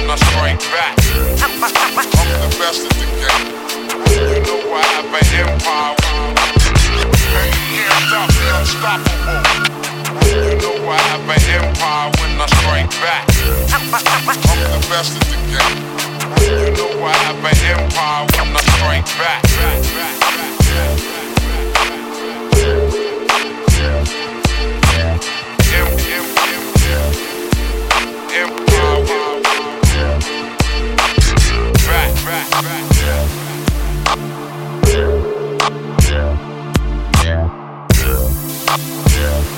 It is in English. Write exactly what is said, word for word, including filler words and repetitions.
when I strike back. I'm the best at the game. You know I have an empire. And you can't stop me, unstoppable. You know I have an empire when I strike back. I'm the best at the game. You know I have an empire when I strike back. Yeah.